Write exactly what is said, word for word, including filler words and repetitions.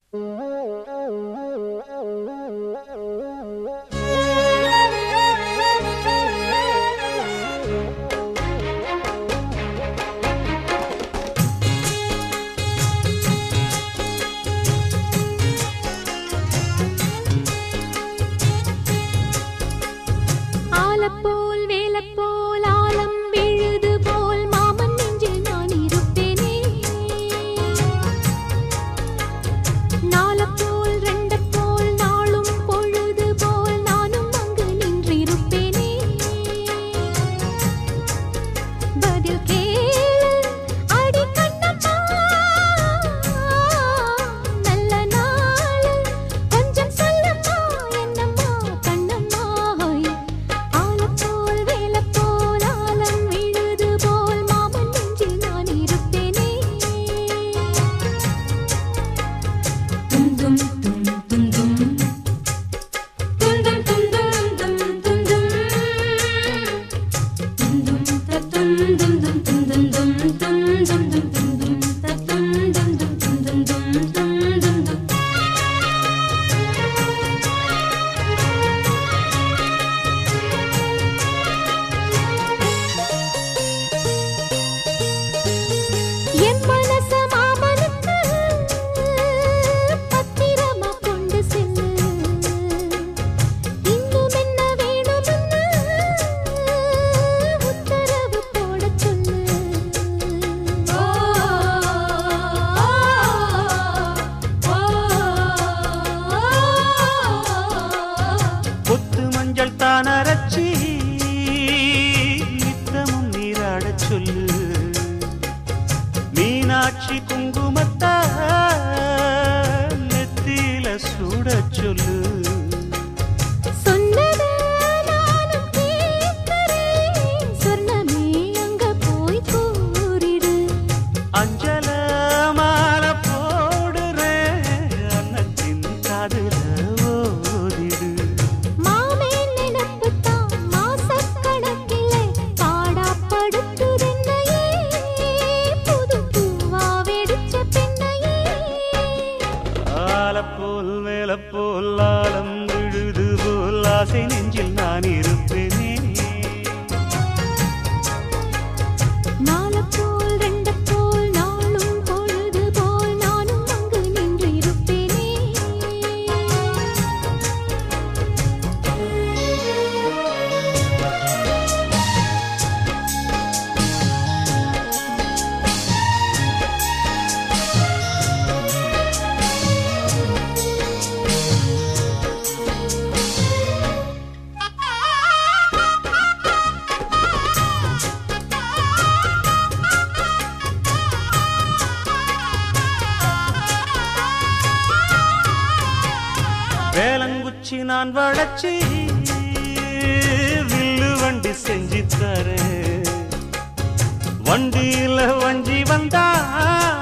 ஆலப்போல் வேலப்போல் ஆலம் விழுது போல் மாமன் நெஞ்சில் நான் இருப்பேனே. நாலப்போல் ரெண்டப்போல் நாளும் பொழுது போல் நானும் அங்கு நின்றிருப்பேனே. பதில் கேளு அடி கண்ணம்மா, நல்ல நாள் கொஞ்சம் சொல்லம்மா என்னம்மா கண்ணம்மா. ஆலப்போல் வேலப்போல் ஆலம் விழுது போல் மாமன் நெஞ்சில் நான் இருப்பேனே. தும் தும் தும் தும் தும் தும் தும் தும் தும் தும் தும் தும் என் மனச மாமனுக்கு பத்திரமா கொண்டு செல்லு. இன்னும் என்ன வேணும்னு உத்தரவு போடச் சொல்லு. ஓ கொத்து மஞ்சள் தான் அரைச்சி நித்தமும் நீராடச் சொல்லு. மீனாட்சி குங்குமத்தா நெத்தியில சூடச் சொல்லு. சொன்னத நானும் கேட்கிறேன், சொர்ணமே அங்க போய் கூறிடு. அஞ்சல மாலை போடுறேன், அன்னத்தின் காதுல ஓதிடு. மாமே நினைப்புத்தான் மாசக்கணக்கிலே பாடாப்படுத்துதென்னையே, புது பூவா வெடிச்ச பெண்ணையே. ஆலப்போல் மேலப்போல் ஆலம் விழுது போல் ஆசை நெஞ்சில் நான் இருப்பேனே. நாலப்போல் ரெண்டப்போல் நாளும் பொழுது போல் நானும் அங்கு நின்று இருப்பேனே. வேலங்குச்சி நான் வளைச்சி வில்லு வண்டி செஞ்சு தரேன். வண்டியில வஞ்சி வந்தா